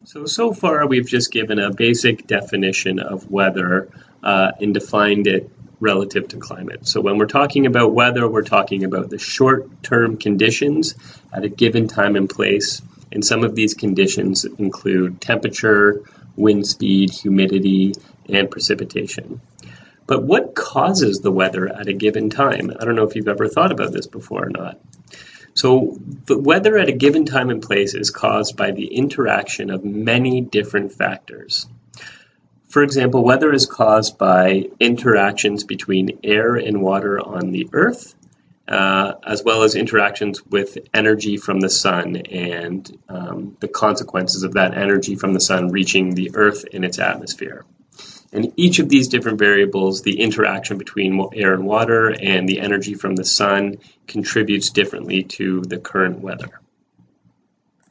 So far we've just given a basic definition of weather and defined it relative to climate. So when we're talking about weather, we're talking about the short-term conditions at a given time and place. And some of these conditions include temperature, wind speed, humidity, and precipitation. But what causes the weather at a given time? I don't know if you've ever thought about this before or not. So the weather at a given time and place is caused by the interaction of many different factors. For example, weather is caused by interactions between air and water on the Earth, as well as interactions with energy from the sun and the consequences of that energy from the sun reaching the Earth in its atmosphere. And each of these different variables, the interaction between air and water and the energy from the sun, contributes differently to the current weather.